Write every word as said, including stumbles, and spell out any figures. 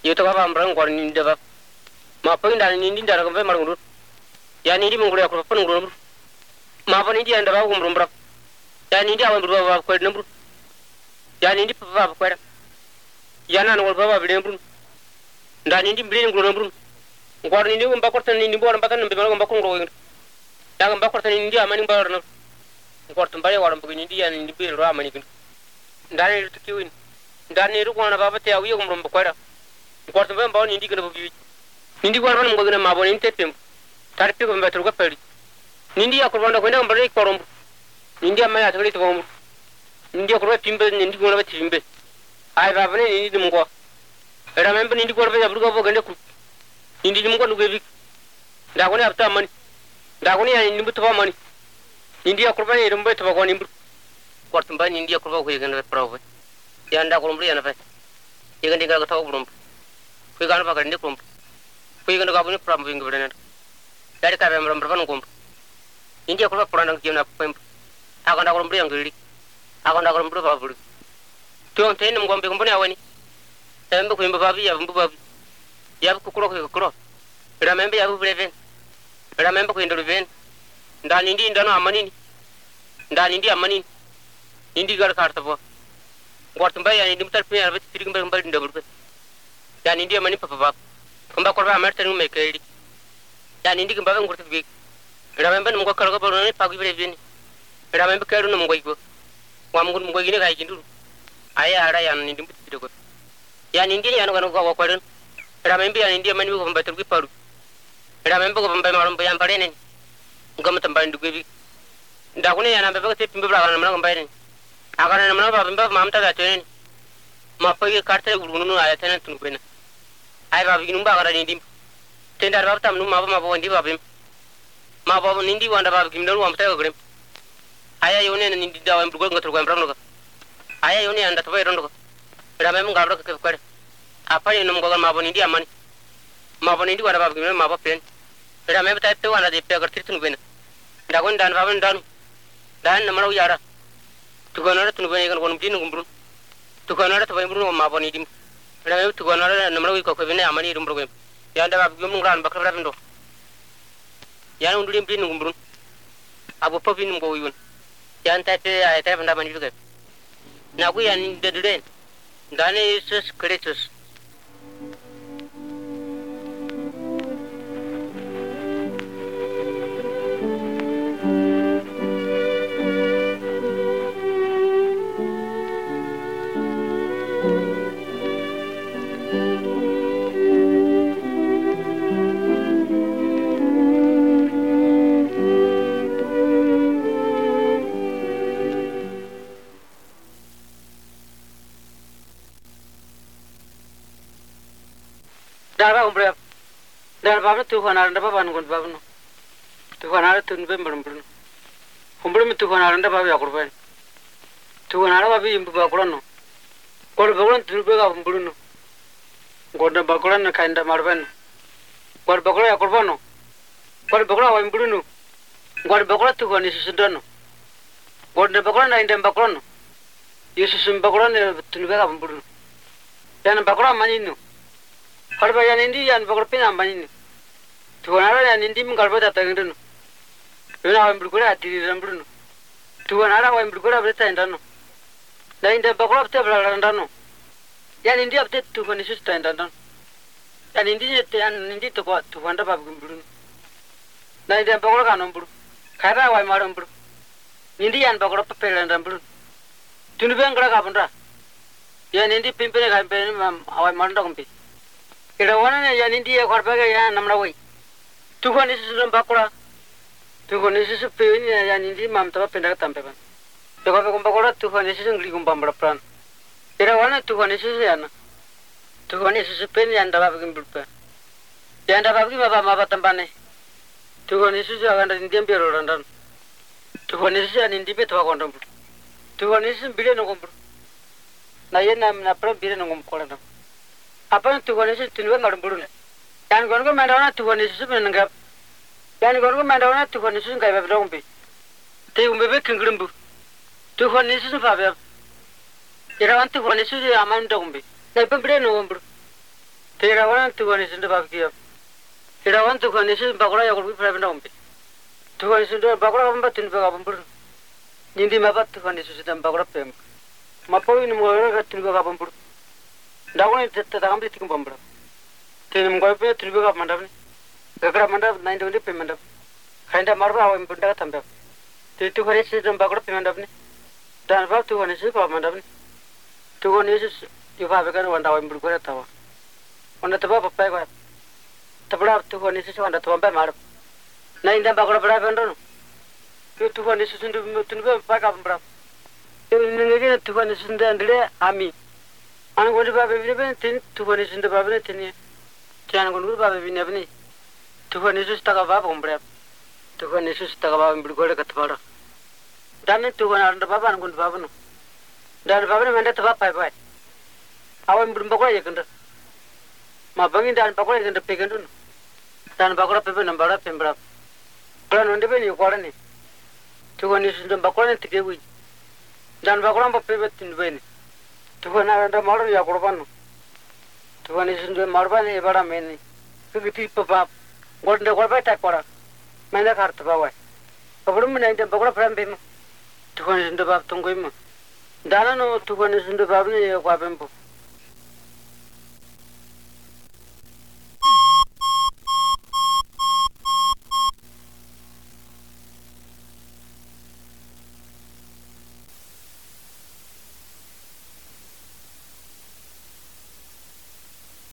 Yo to baba ambrang gor ni ndaba. Ma po inda ni ndinda ko be marundu. Ya ni di mungure ko pon nguru. Ma po ni di anda ba nguru mbra. Ya ni di awan bru baba ko nambru. Ya ni di baba ko da. Ya na no baba bi nambru. Nda ni di bi nguru nambru. Gor ni ni ko mbakor tan ni bo mbatan be ko mbakor nguru. Ya ko mbakor tan ni di amani mbar na. Gor tum bare waram bu ni di ya ni bi ro amani kin. Nda ni to kiwin. Nda ni ru ko na baba te awi ko mbro ko da. Gor tum be mbaw ni di ko bi. Nindi gor ban ngogna ma bon intepem tarpi ko mbetru ko pedi nindi ya ko bonda ko ndam bare ko rombu nindi amma ya tawri to bombu nindi ko ro pimbe nindi ko ro pimbe ay baba ne nindi dum ko era membe nindi gor be abru ko bo gande ku nindi dum ko ndugo bi da ko ne abta mani da ko ne ya nindi bu to mani nindi ya ko ban irum be to ko nimbu ko tum ban nindi ya ko ko yegande provo ya nda ko rombu ya na fe yegande ga ko taw rombu ko ga na ba gande ko kuy gëna gabuni pram bi ngi benen dari ka bem ram ban ko indi ko pran nang jina pem aga nda ko mbri ngi aga nda ko mbri ba buri to te nem gombe ko bani awani tembe ko imba babi ya mbu babi ya ko kuro ko kuro ra membe ya bu breven ra membe ko indu ben ndani ndi ndano amani ndani ndi amani indi gar karta bo gortum bay ya ndi mutar pe ya beti tirig mbal mbal ndabul ya ndi amani papa bab kamba korba amerta nu mekeli ya nindi kamba ngurtu bi ramembe num ko kala ko ne pagu bi bini ramembe keru num ngoygo wam ngun ngoygi ne kay jindu aya ara ya nindi mbuti ko ya nindi ya no ko ko ko ramembe ya nindi mani ko mbatur ki paru ramembe ko mbay marum bayam pare ne ngam tambay ndu bi nda ko ne ya nambe ko te pimbe bra na mbay ne aga na na ba bimba mamta ga tene ma pagi karte gurunu aya tene tun ko ne ay babu ginum ba gara nindi tendar babu tam num ma ba ma ba ndi babim ma ba nindi wanda babu gim dalu am tayo grem aya yone nindi da wam rugo ngotor ko am ramno aya yone anda to bayro ndo ra mem ngabro ke ko apa ni num gogal ma ba nindi amani ma ba nindi wanda babu gim ma ba pen ra mem tay pe wanda de pe gar tirtun ben da gon dan babu dan dan namaro yara tu gonara tun ben gan gonum tin ngumbru tu gonara to bayro ma ba nindi Ramai tu gua nara namanya ko ko bine amani rum program. Yang dah bab gumung ran bakar berapa ndo. Yang undu dim pin ngumbrun. Abu popin nggo yun. Yang tapi ay tapi nda mani juga. Nagu yang deduden. Dane Yesus Kristus. Darba umbre darba tu khana randa baba ngon baba no tu khana tun be mbrum mbrum umbre mi tu khana randa baba yakur ben tu khana baba imbu bakura no kor bakura tu be ga mbrum no gorda bakura na kainda marben kor bakura yakur bono kor bakura wa mbrum no kor bakura tu khani susudono gorda bakura na inda bakura no yesus bakura ne tun be ga mbrum yan bakura mani no Kalau yang ini yang bakal pinam bani, tuan ada yang ini mengkalbat datang itu, tuan awam berkuda hati dalam berunu, tuan ada awam berkuda berita indano, dan ini bakal apa berlalu indano, yang ini apa tuan Yesus indano, yang ini yang ini tuan tuan ada babu berunu, dan ini bakal kanom berunu, karena awam maram berunu, ini yang bakal apa pelan berunu, tuan bang kerja kapan ra, yang ini pimpin pimpin awam maram dong pi. Ida wana ya nindi ya korba ya namra woi. Tuhan Yesus ram bakura. Tuhan Yesus pe ya nindi mam taba pendak tampe ban. Tuhan pe kumbakura Tuhan Yesus ngli kumbam berperan. Ida wana Tuhan Yesus ya na. Tuhan Yesus pe ya ndaba bikin berpe. Ya ndaba bikin baba maba tambane. Tuhan Yesus ya kan nindi ambiro randan. Tuhan Yesus ya nindi pe taba kondom. Tuhan Yesus bile nongom. Na ye nam na pra bile nongom kolandam. Apa Tuhan Yesus tunjuk ngarum burun. Yang kono ko mandawana Tuhan Yesus menanggap. Yang kono ko mandawana Tuhan Yesus ngai babe dong be. Te umbe be kengrum bu. Tuhan Yesus babe. Irawan Tuhan Yesus aman dong be. Nai pembre no bur. Te Tera wana tuan isin de bab kia. Ira wan tuan isin bakura ya kurbi pernah benda umpi. Tuan isin de bakura apa tin bega bumbur. Nindi mabat tuan isin sedang bakura pem. Mapo ini muara kat tin bega bumbur. Daun ini tetap kami tikum bumbur. Tin muara pe tin bega mandap ni. Gakra mandap nine twenty pe mandap. Kainda marba awam benda kat tambah. Tin tuan isin sedang bakura pe mandap ni. Dan bab tuan isin bab mandap ni. Tuan isin yuva bekan wanda awam berkuat tawa. Onda teba papai ko tabla tu ko nisi onda teba pa mar na inda bakora bra bendo ke tu ko nisi sundu tun ba pa ka bra e ngi tu ko nisi sundu andre ami an go ba be be tin tu ko nisi sundu ba be tin tian go ba be ne be tu ko nisi sta ka ba ko bra tu ko nisi sta ka ba bur go ka tba dan tu ko anda ba ban go ba no dan ba be menda teba pa pa awan bur ba ko ye kenda ma bangin dan pakora kan pegan dun dan pakora pepe nambara pembra plan onde be ni kora ni tugo ni sundam pakora ni tike wi dan pakora ba pepe tin be ni tugo na anda mar ya korban tugo ni sundam marba ni bada me ni kiti papa gonde korba ta kora mena khart ba wa pabrum ni dan pakora pram be tugo ni sundam bab tungoi ma dana no tugo ni sundam bab ni ya kwa bembo